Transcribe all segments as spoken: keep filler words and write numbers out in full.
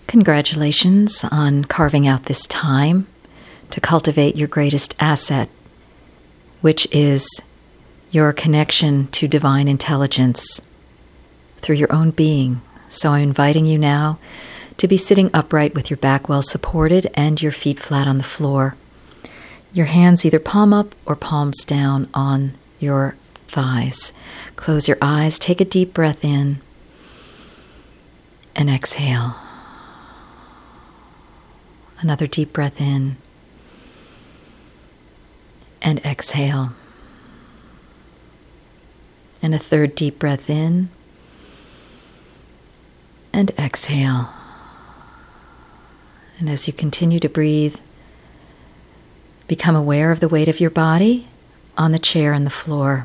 Congratulations on carving out this time to cultivate your greatest asset, which is your connection to divine intelligence through your own being. So I'm inviting you now to be sitting upright with your back well supported and your feet flat on the floor. Your hands either palm up or palms down on your thighs. Close your eyes, take a deep breath in, and exhale. Another deep breath in, and exhale. And a third deep breath in, and exhale. And as you continue to breathe, become aware of the weight of your body on the chair and the floor.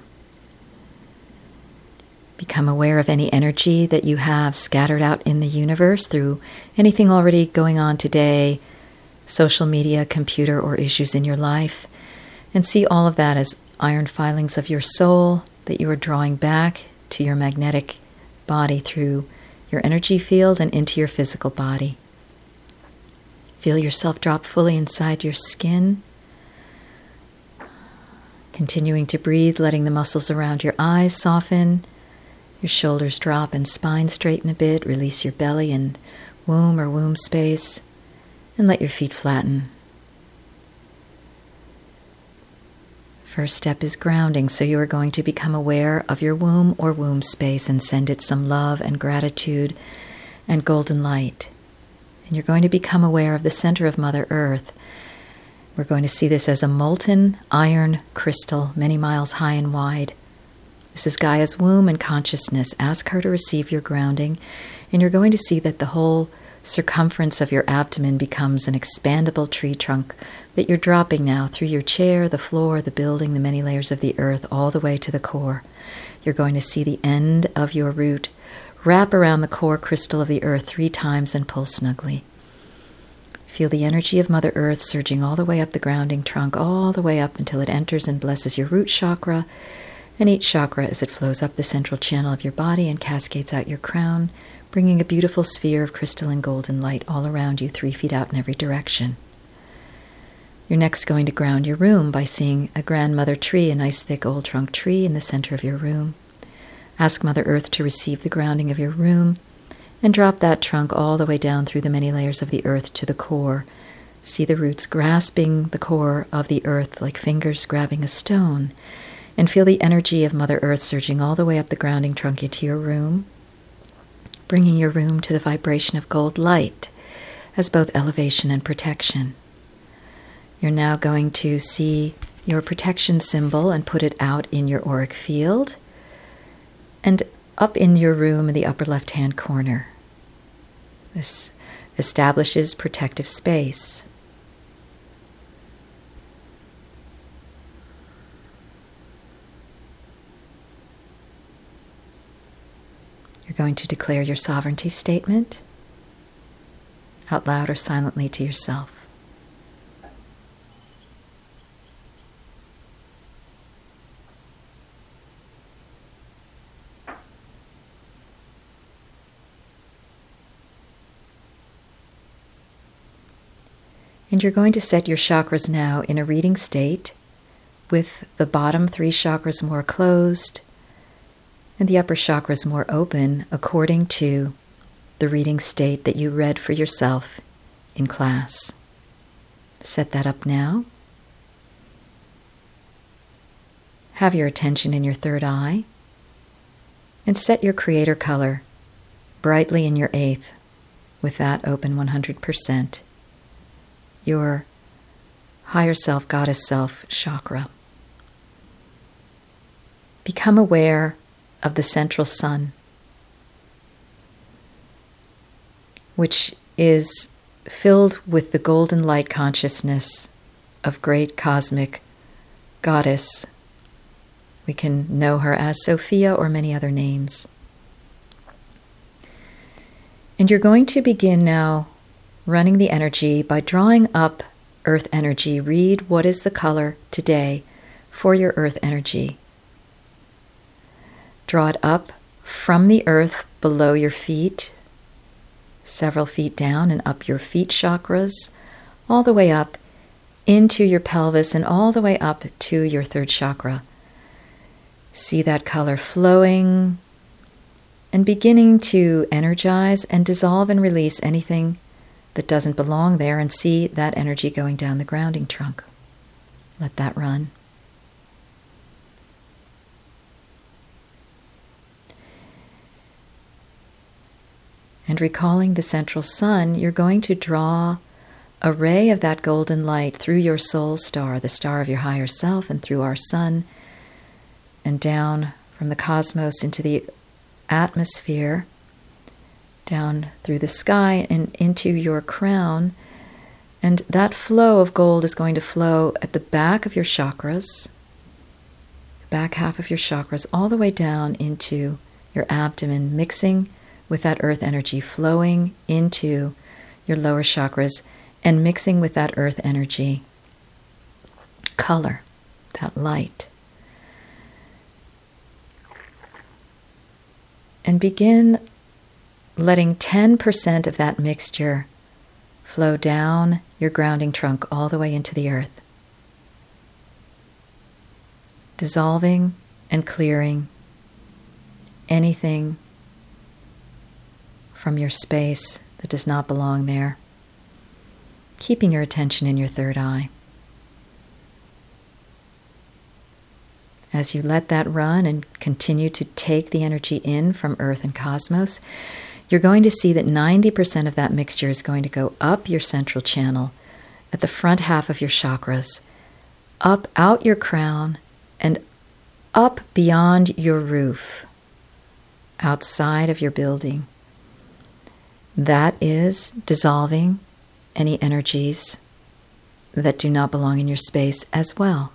Become aware of any energy that you have scattered out in the universe through anything already going on today, social media, computer, or issues in your life. And see all of that as iron filings of your soul that you are drawing back to your magnetic body through your energy field and into your physical body. Feel yourself drop fully inside your skin. Continuing to breathe, letting the muscles around your eyes soften, your shoulders drop and spine straighten a bit. Release your belly and womb or womb space, and let your feet flatten. First step is grounding, so you are going to become aware of your womb or womb space and send it some love and gratitude and golden light. And you're going to become aware of the center of Mother Earth. We're going to see this as a molten iron crystal, many miles high and wide. This is Gaia's womb and consciousness. Ask her to receive your grounding, and you're going to see that the whole circumference of your abdomen becomes an expandable tree trunk that you're dropping now through your chair, the floor, the building, the many layers of the earth, all the way to the core. You're going to see the end of your root wrap around the core crystal of the earth three times and pull snugly. Feel the energy of Mother Earth surging all the way up the grounding trunk, all the way up until it enters and blesses your root chakra, and each chakra as it flows up the central channel of your body and cascades out your crown, bringing a beautiful sphere of crystalline golden light all around you, three feet out in every direction. You're next going to ground your room by seeing a grandmother tree, a nice thick old trunk tree in the center of your room. Ask Mother Earth to receive the grounding of your room and drop that trunk all the way down through the many layers of the earth to the core. See the roots grasping the core of the earth like fingers grabbing a stone, and feel the energy of Mother Earth surging all the way up the grounding trunk into your room, bringing your room to the vibration of gold light as both elevation and protection. You're now going to see your protection symbol and put it out in your auric field and up in your room in the upper left-hand corner. This establishes protective space. You're going to declare your sovereignty statement out loud or silently to yourself. And you're going to set your chakras now in a reading state with the bottom three chakras more closed and the upper chakras more open according to the reading state that you read for yourself in class. Set that up now. Have your attention in your third eye and set your creator color brightly in your eighth with that open one hundred percent. Your higher self, goddess self chakra. Become aware of the central sun, which is filled with the golden light consciousness of great cosmic goddess. We can know her as Sophia or many other names. And you're going to begin now running the energy by drawing up earth energy. Read what is the color today for your earth energy. Draw it up from the earth below your feet, several feet down and up your feet chakras, all the way up into your pelvis and all the way up to your third chakra. See that color flowing and beginning to energize and dissolve and release anything that doesn't belong there, and see that energy going down the grounding trunk. Let that run. And recalling the central sun, you're going to draw a ray of that golden light through your soul star, the star of your higher self, and through our sun, and down from the cosmos into the atmosphere, down through the sky and into your crown. And that flow of gold is going to flow at the back of your chakras, the back half of your chakras, all the way down into your abdomen, mixing with that earth energy, flowing into your lower chakras and mixing with that earth energy color, that light. And begin letting ten percent of that mixture flow down your grounding trunk all the way into the earth, dissolving and clearing anything from your space that does not belong there, keeping your attention in your third eye. As you let that run and continue to take the energy in from earth and cosmos, you're going to see that ninety percent of that mixture is going to go up your central channel at the front half of your chakras, up out your crown, and up beyond your roof, outside of your building. That is dissolving any energies that do not belong in your space as well.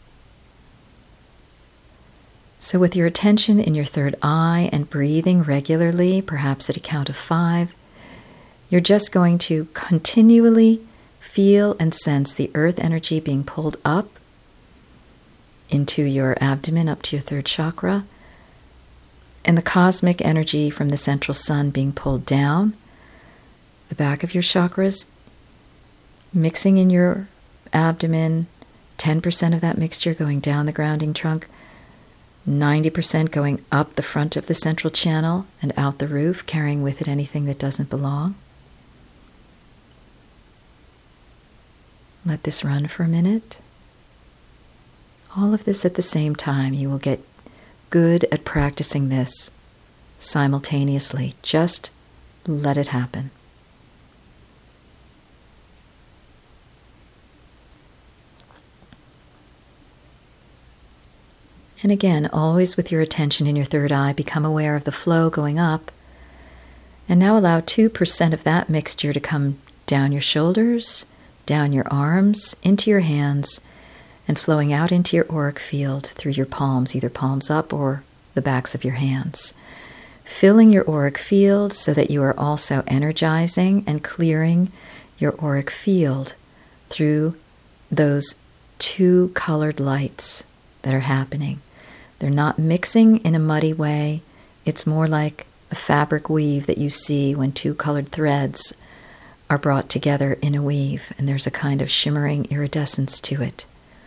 So with your attention in your third eye and breathing regularly, perhaps at a count of five, you're just going to continually feel and sense the earth energy being pulled up into your abdomen, up to your third chakra, and the cosmic energy from the central sun being pulled down the back of your chakras, mixing in your abdomen, ten percent of that mixture going down the grounding trunk, ninety percent going up the front of the central channel and out the roof, carrying with it anything that doesn't belong. Let this run for a minute. All of this at the same time. You will get good at practicing this simultaneously. Just let it happen. And again, always with your attention in your third eye, become aware of the flow going up. And now allow two percent of that mixture to come down your shoulders, down your arms, into your hands, and flowing out into your auric field through your palms, either palms up or the backs of your hands. Filling your auric field so that you are also energizing and clearing your auric field through those two colored lights that are happening. They're not mixing in a muddy way. It's more like a fabric weave that you see when two colored threads are brought together in a weave, and there's a kind of shimmering iridescence to it.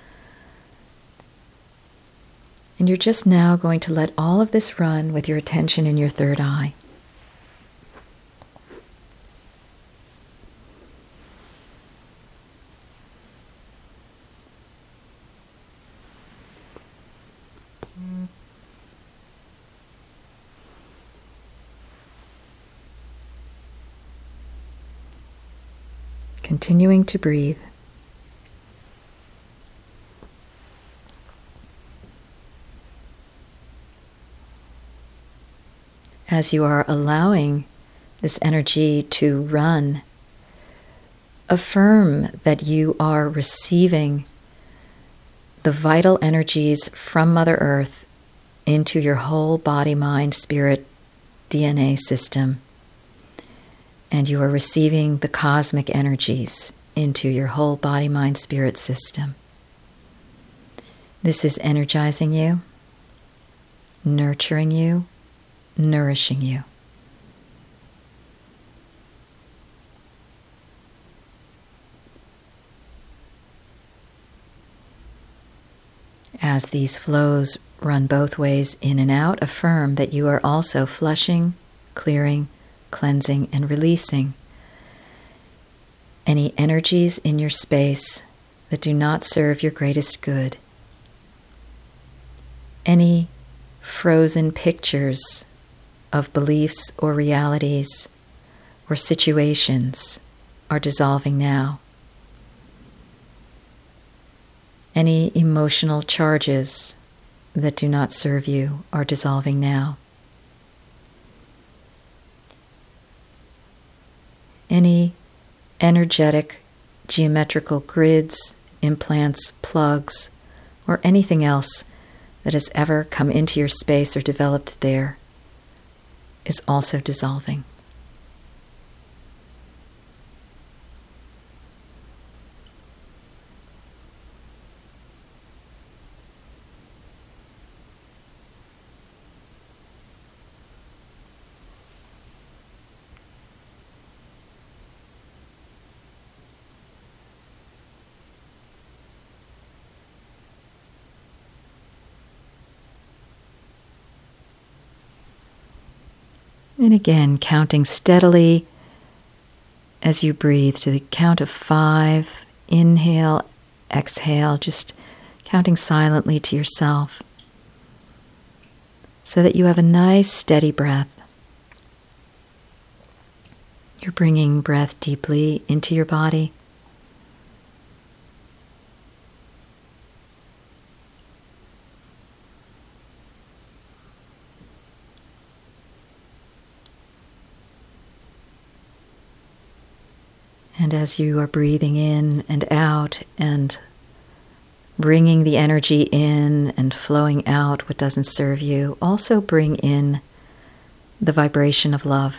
And you're just now going to let all of this run with your attention in your third eye. Continuing to breathe. As you are allowing this energy to run, affirm that you are receiving the vital energies from Mother Earth into your whole body, mind, spirit, D N A system. And you are receiving the cosmic energies into your whole body, mind, spirit system. This is energizing you, nurturing you, nourishing you. As these flows run both ways, in and out, affirm that you are also flushing, clearing, cleansing, and releasing any energies in your space that do not serve your greatest good. Any frozen pictures of beliefs or realities or situations are dissolving now. Any emotional charges that do not serve you are dissolving now. Any energetic, geometrical grids, implants, plugs, or anything else that has ever come into your space or developed there is also dissolving. And again, counting steadily as you breathe to the count of five. Inhale, exhale, just counting silently to yourself so that you have a nice steady breath. You're bringing breath deeply into your body. And as you are breathing in and out and bringing the energy in and flowing out what doesn't serve you, also bring in the vibration of love.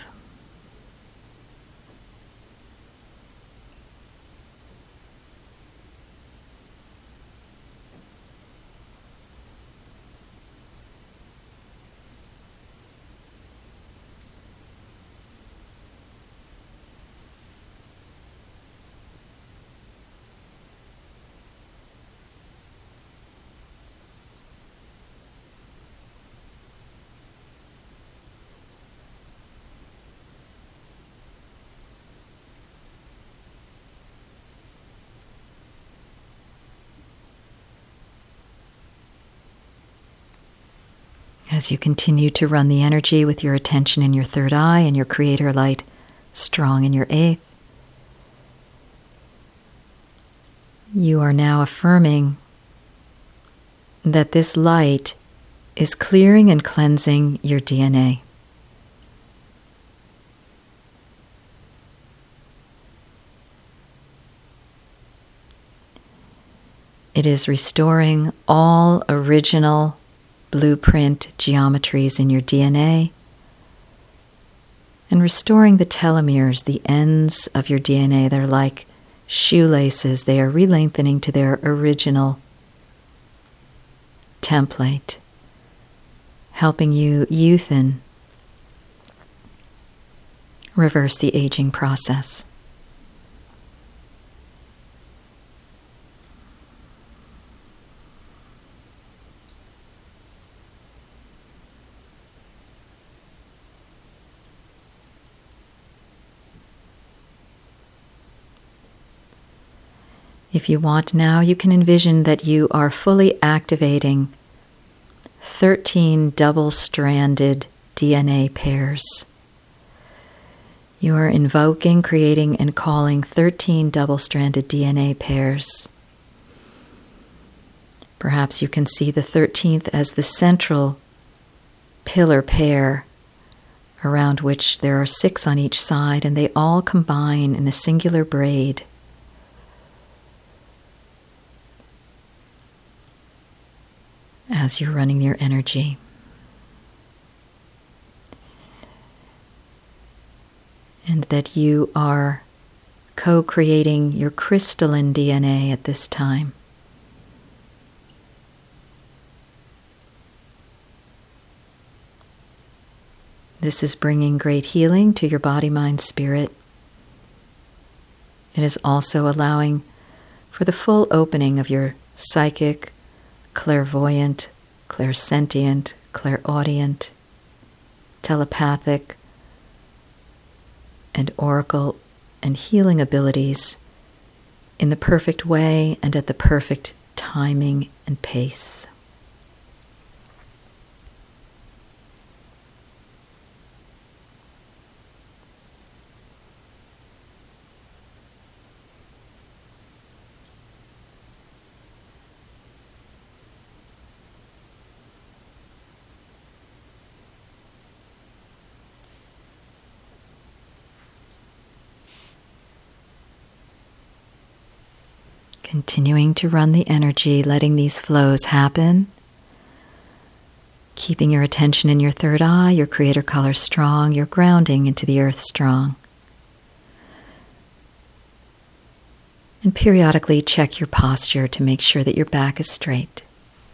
As you continue to run the energy with your attention in your third eye and your creator light strong in your eighth, you are now affirming that this light is clearing and cleansing your D N A. It is restoring all original blueprint geometries in your D N A and restoring the telomeres, the ends of your D N A. They're like shoelaces. They are re-lengthening to their original template, helping you youthen, reverse the aging process. If you want now, you can envision that you are fully activating thirteen double-stranded D N A pairs. You are invoking, creating, and calling thirteen double-stranded D N A pairs. Perhaps you can see the thirteenth as the central pillar pair around which there are six on each side, and they all combine in a singular braid. As you're running your energy. And that you are co-creating your crystalline D N A at this time. This is bringing great healing to your body, mind, spirit. It is also allowing for the full opening of your psychic, clairvoyant, clairsentient, clairaudient, telepathic, and oracle and healing abilities in the perfect way and at the perfect timing and pace. Continuing to run the energy, letting these flows happen. Keeping your attention in your third eye, your creator color strong, your grounding into the earth strong. And periodically check your posture to make sure that your back is straight.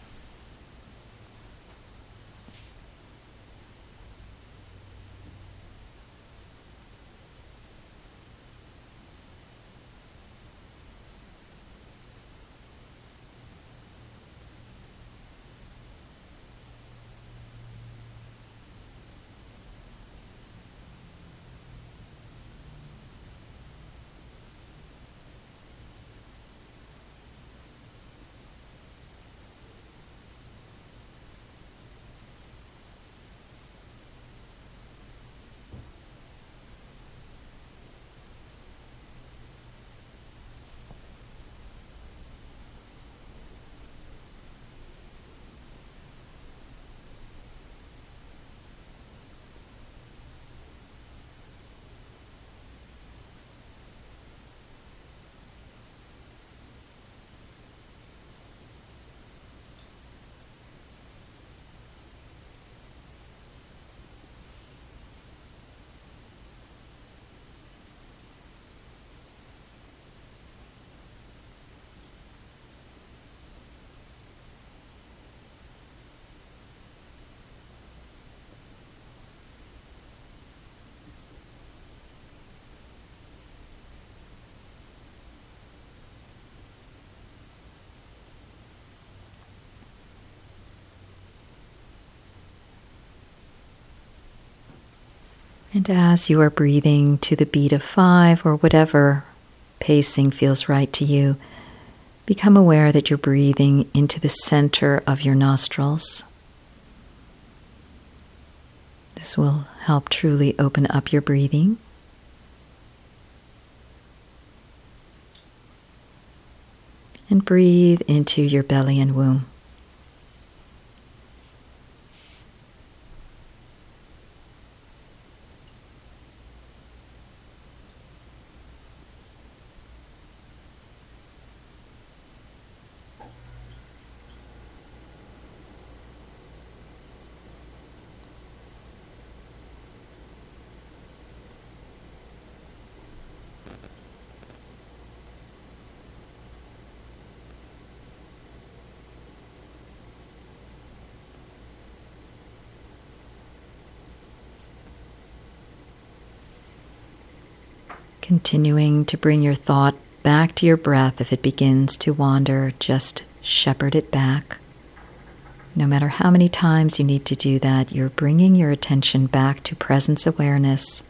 And as you are breathing to the beat of five or whatever pacing feels right to you, become aware that you're breathing into the center of your nostrils. This will help truly open up your breathing. And breathe into your belly and womb. Continuing to bring your thought back to your breath. If it begins to wander, just shepherd it back. No matter how many times you need to do that, you're bringing your attention back to presence awareness.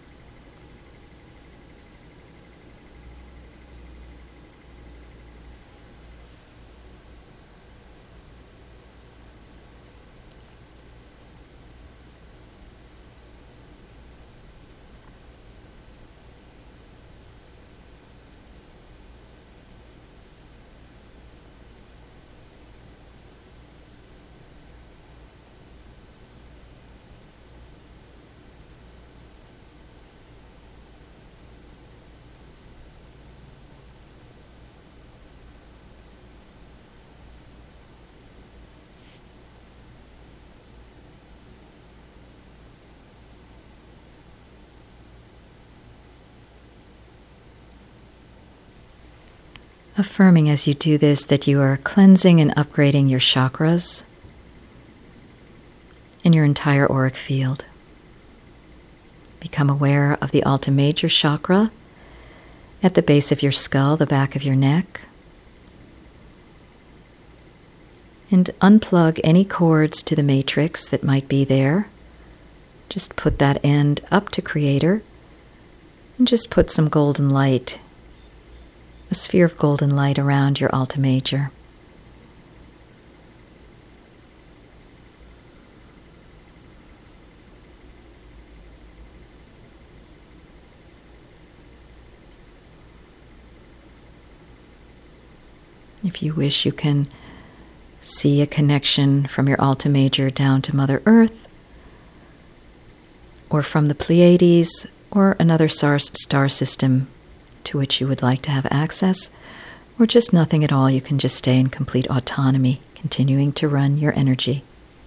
Affirming as you do this that you are cleansing and upgrading your chakras in your entire auric field. Become aware of the Alta Major chakra at the base of your skull, the back of your neck. And unplug any cords to the matrix that might be there. Just put that end up to Creator and just put some golden light, a sphere of golden light around your Alta Major. If you wish, you can see a connection from your Alta Major down to Mother Earth, or from the Pleiades, or another star, star system to which you would like to have access, or just nothing at all. You can just stay in complete autonomy, continuing to run your energy.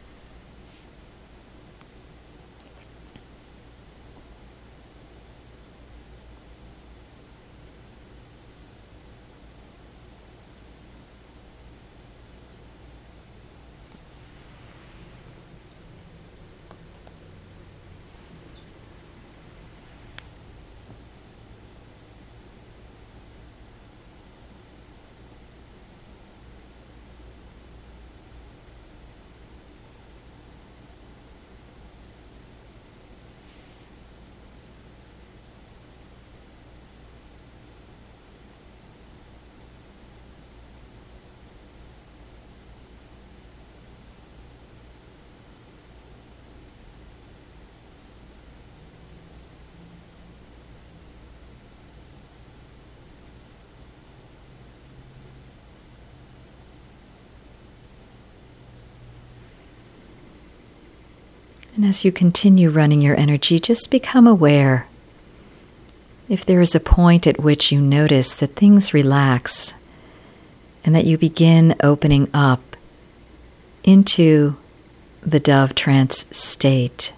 And as you continue running your energy, just become aware. If there is a point at which you notice that things relax and that you begin opening up into the dove trance state,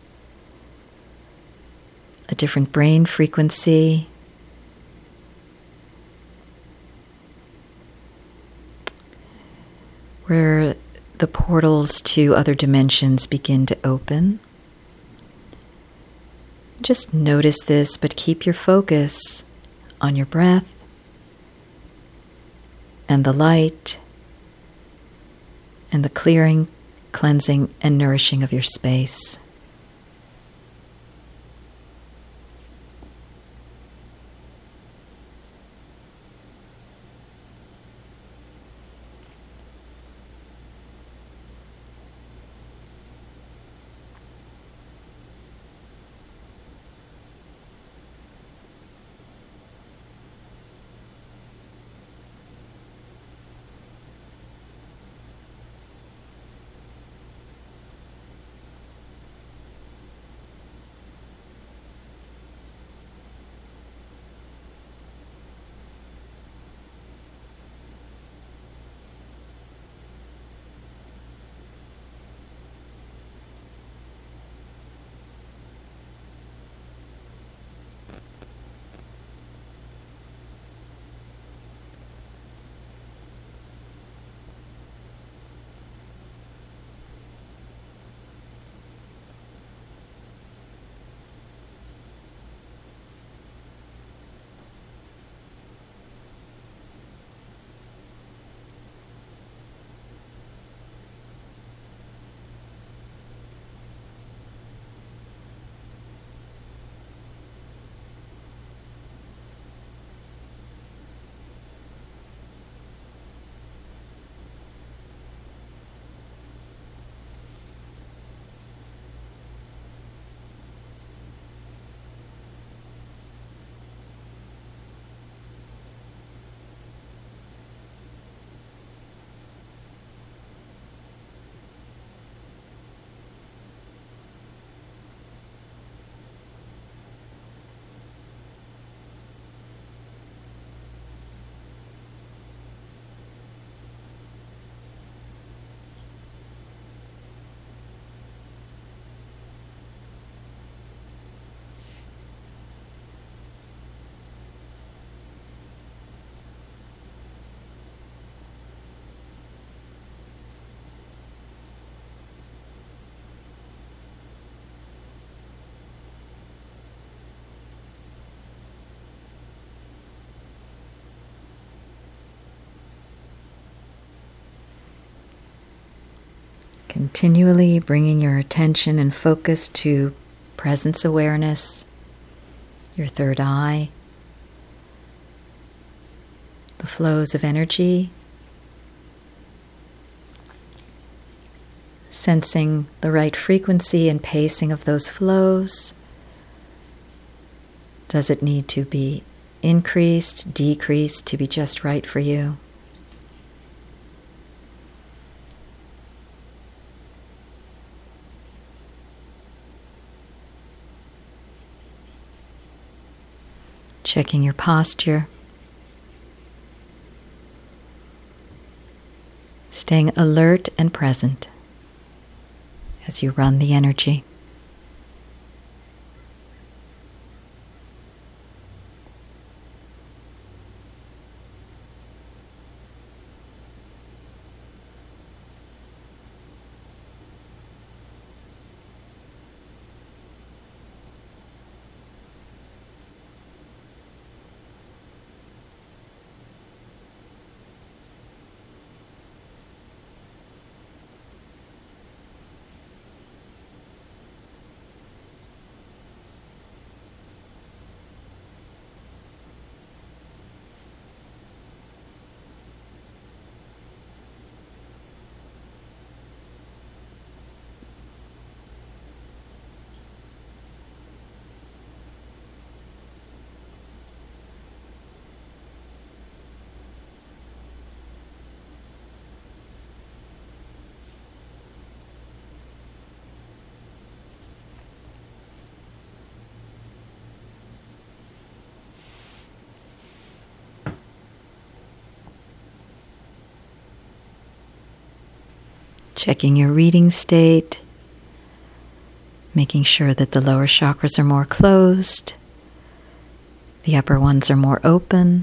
a different brain frequency, where the portals to other dimensions begin to open. Just notice this, but keep your focus on your breath and the light and the clearing, cleansing, and nourishing of your space. Continually bringing your attention and focus to presence awareness, your third eye, the flows of energy, sensing the right frequency and pacing of those flows. Does it need to be increased, decreased to be just right for you? Checking your posture. Staying alert and present as you run the energy. Checking your reading state, making sure that the lower chakras are more closed, the upper ones are more open.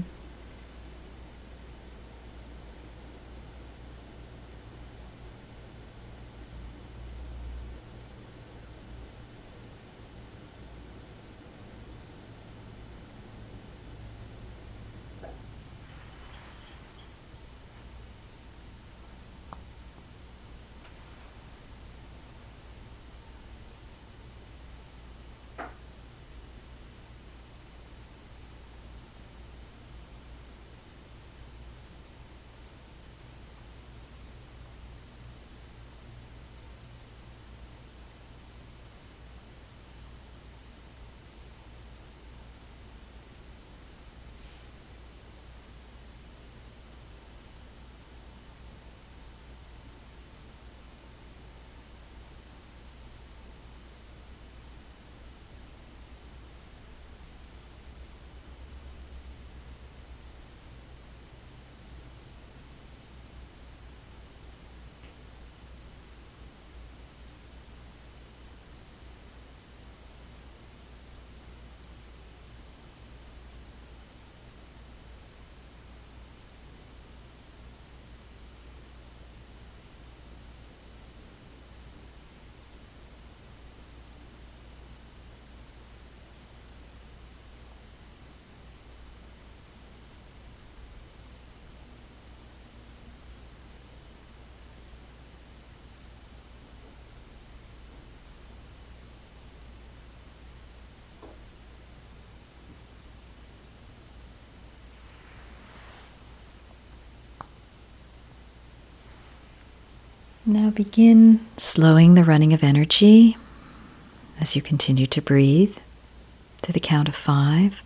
Now begin slowing the running of energy as you continue to breathe to the count of five.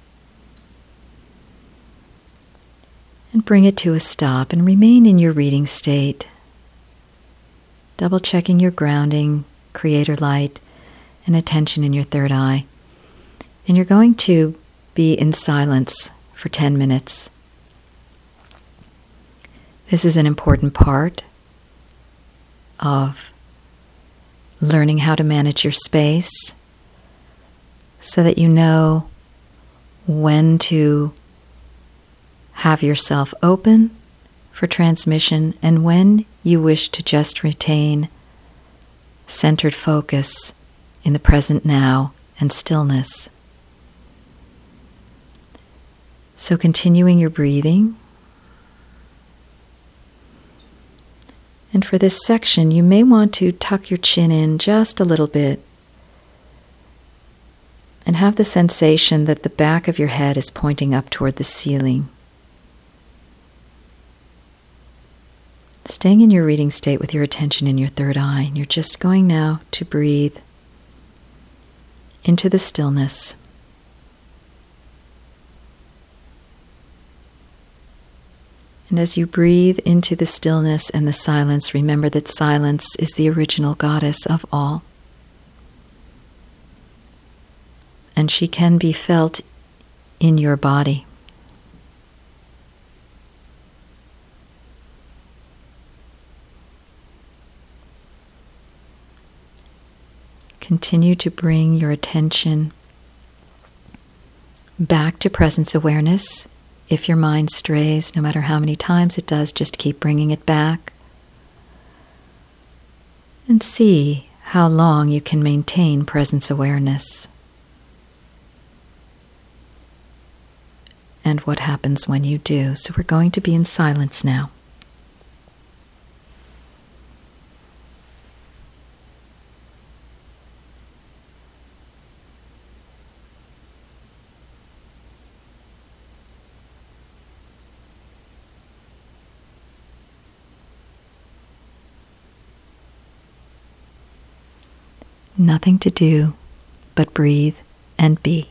And bring it to a stop and remain in your reading state, double checking your grounding, creator light, and attention in your third eye. And you're going to be in silence for ten minutes. This is an important part of learning how to manage your space so that you know when to have yourself open for transmission and when you wish to just retain centered focus in the present now and stillness. So continuing your breathing And for this section, you may want to tuck your chin in just a little bit and have the sensation that the back of your head is pointing up toward the ceiling. Staying in your reading state with your attention in your third eye, and you're just going now to breathe into the stillness. And as you breathe into the stillness and the silence, remember that silence is the original goddess of all. And she can be felt in your body. Continue to bring your attention back to presence awareness. If your mind strays, no matter how many times it does, just keep bringing it back. And see how long you can maintain presence awareness. And what happens when you do. So we're going to be in silence now. Nothing to do but breathe and be.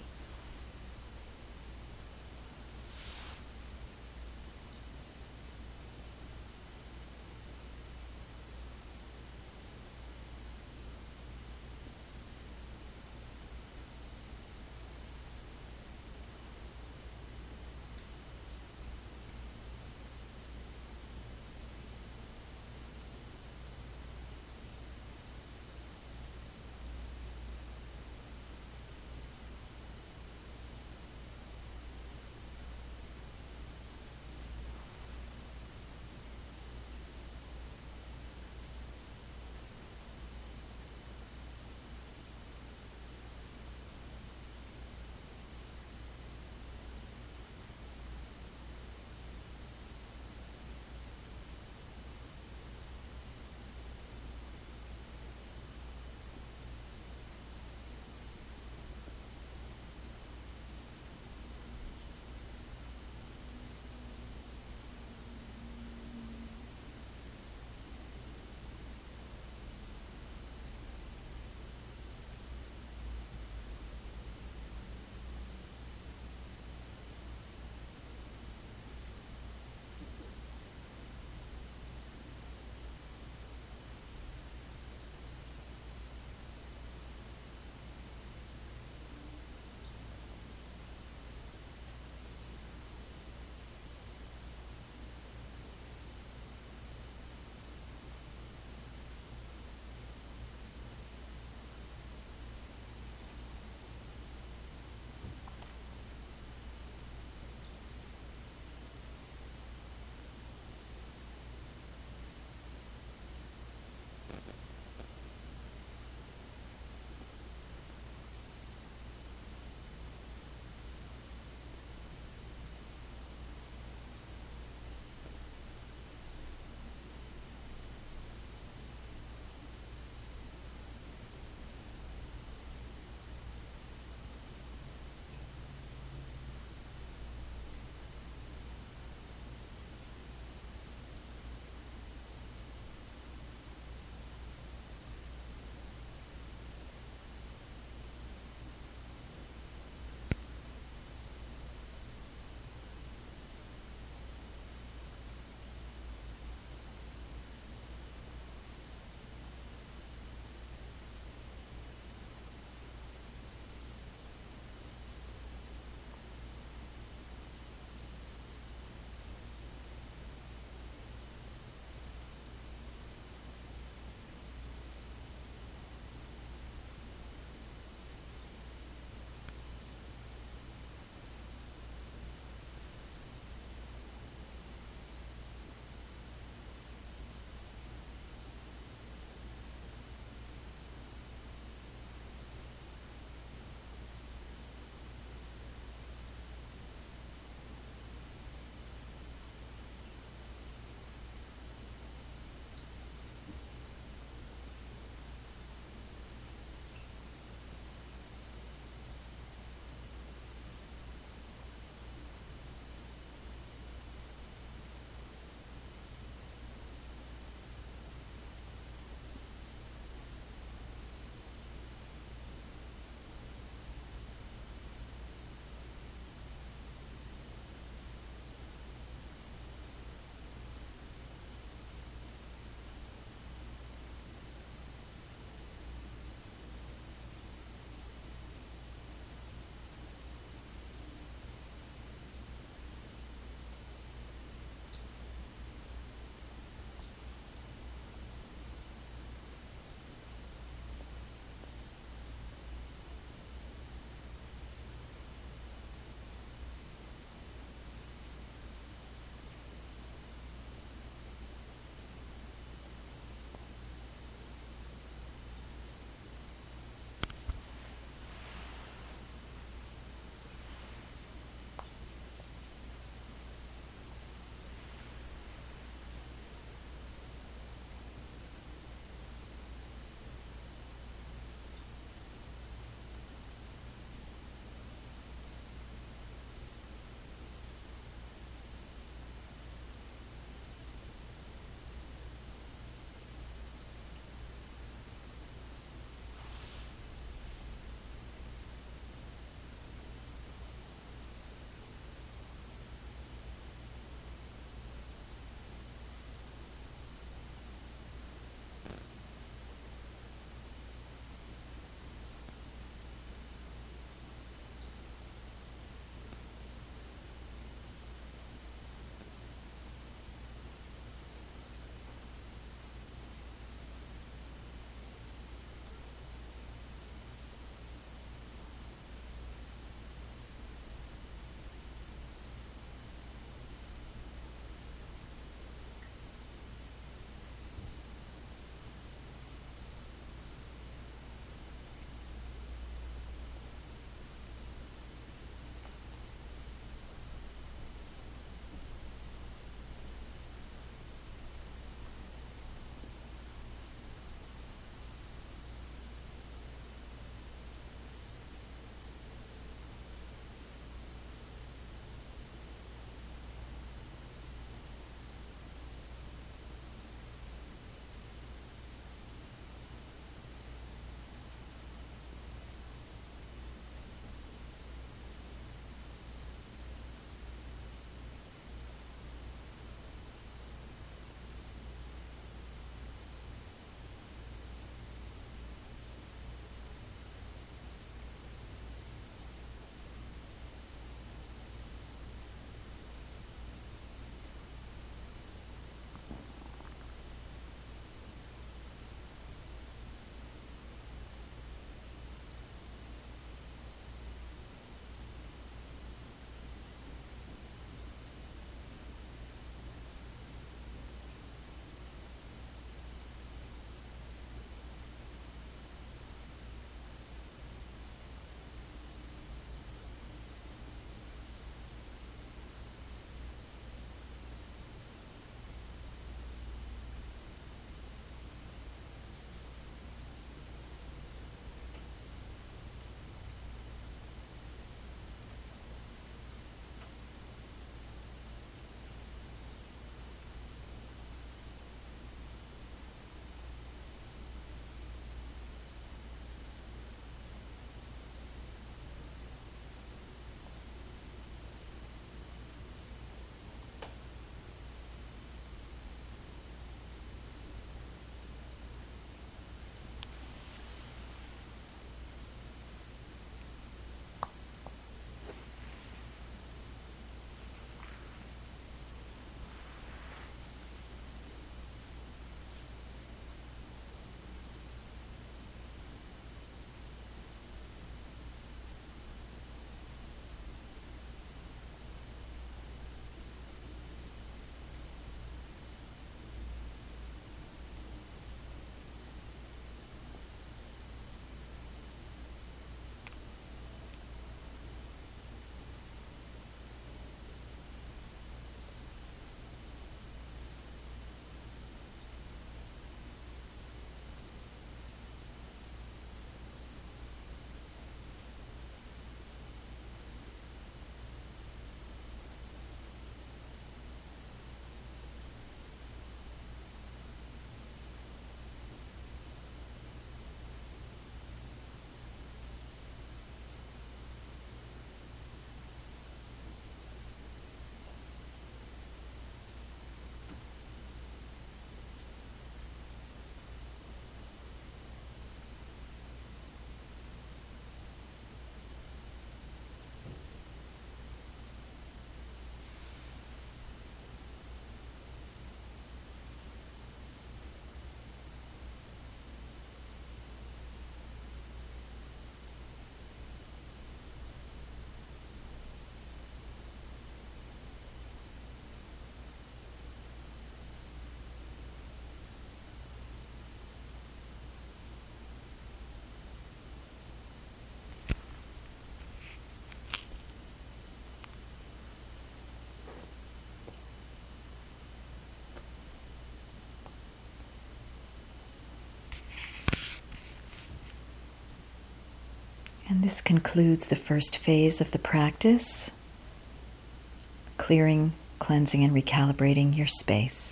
And this concludes the first phase of the practice, clearing, cleansing, and recalibrating your space.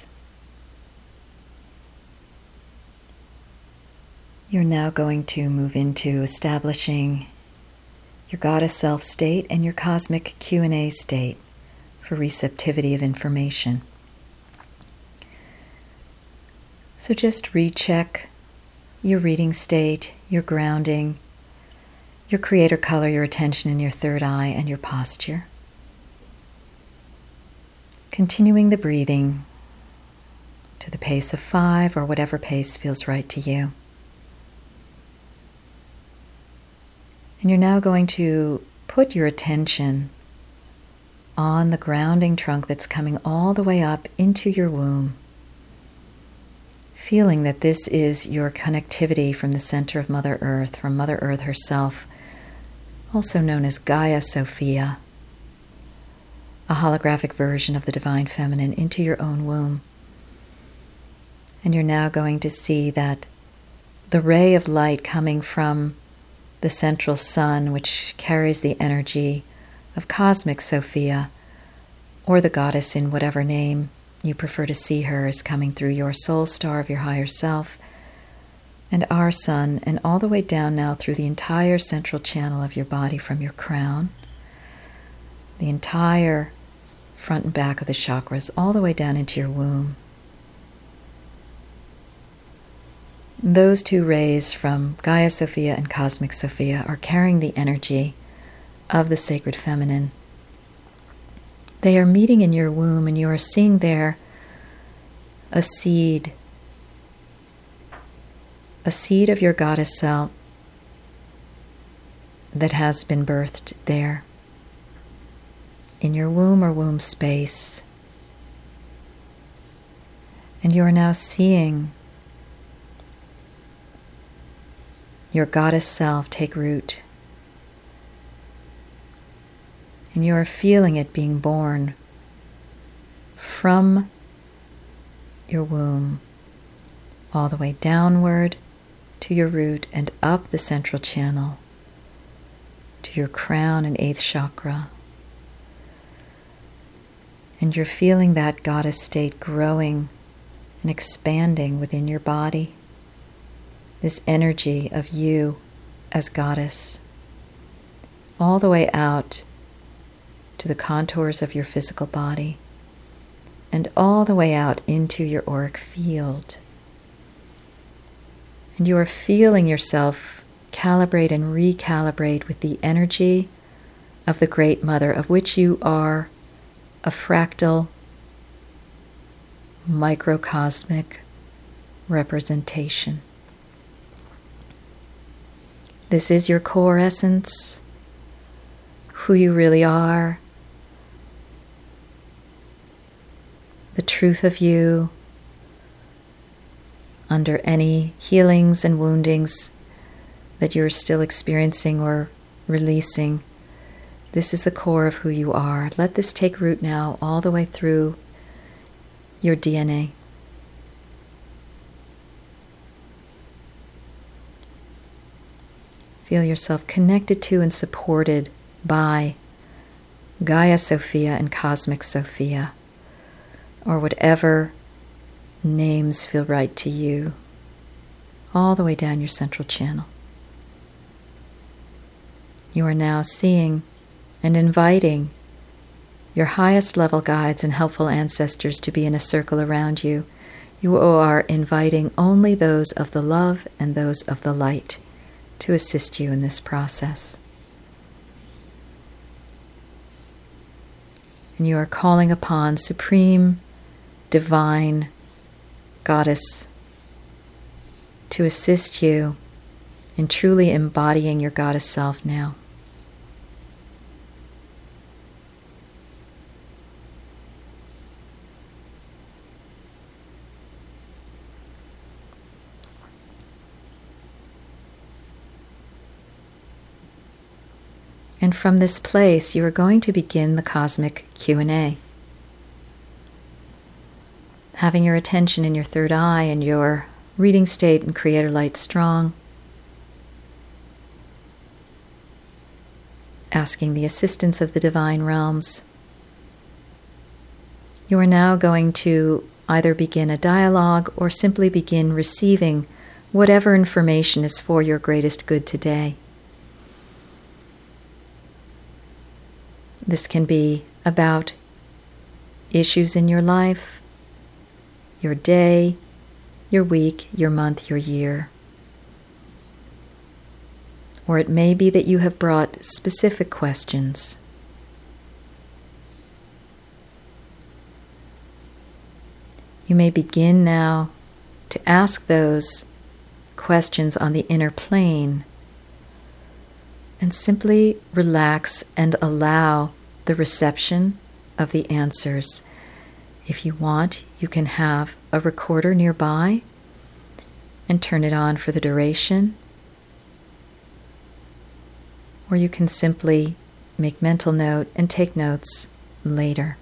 You're now going to move into establishing your goddess self state and your cosmic Q and A state for receptivity of information. So just recheck your reading state, your grounding, your creator color, your attention in your third eye, and your posture. Continuing the breathing to the pace of five or whatever pace feels right to you. And you're now going to put your attention on the grounding trunk that's coming all the way up into your womb, feeling that this is your connectivity from the center of Mother Earth, from Mother Earth herself, also known as Gaia Sophia, a holographic version of the Divine Feminine, into your own womb. And you're now going to see that the ray of light coming from the central sun, which carries the energy of cosmic Sophia, or the goddess in whatever name you prefer to see her, is coming through your soul star of your higher self and our sun, and all the way down now through the entire central channel of your body, from your crown, the entire front and back of the chakras, all the way down into your womb. Those two rays from Gaia Sophia and Cosmic Sophia are carrying the energy of the sacred feminine. They are meeting in your womb, and you are seeing there a seed, a seed of your goddess self that has been birthed there in your womb or womb space. And you are now seeing your goddess self take root. And you are feeling it being born from your womb all the way downward to your root and up the central channel to your crown and eighth chakra. And you're feeling that goddess state growing and expanding within your body. This energy of you as goddess, all the way out to the contours of your physical body, and all the way out into your auric field. And you are feeling yourself calibrate and recalibrate with the energy of the Great Mother, of which you are a fractal, microcosmic representation. This is your core essence, who you really are, the truth of you, under any healings and woundings that you're still experiencing or releasing. This is the core of who you are. Let this take root now all the way through your D N A. Feel yourself connected to and supported by Gaia Sophia and Cosmic Sophia, or whatever names feel right to you, all the way down your central channel. You are now seeing and inviting your highest level guides and helpful ancestors to be in a circle around you. You are inviting only those of the love and those of the light to assist you in this process. And you are calling upon Supreme Divine Goddess to assist you in truly embodying your goddess self now. And from this place, you are going to begin the cosmic Q and A. Having your attention in your third eye and your reading state and creator light strong. asking the assistance of the divine realms. You are now going to either begin a dialogue or simply begin receiving whatever information is for your greatest good today. This can be about issues in your life, your day, your week, your month, your year. Or it may be that you have brought specific questions. You may begin now to ask those questions on the inner plane and simply relax and allow the reception of the answers. If you want, you can have a recorder nearby and turn it on for the duration. Or you can simply make mental note and take notes later.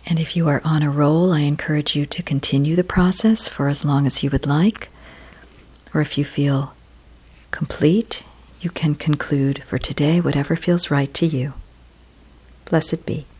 And if you are on a roll, I encourage you to continue the process for as long as you would like. Or if you feel complete, you can conclude for today whatever feels right to you. Blessed be.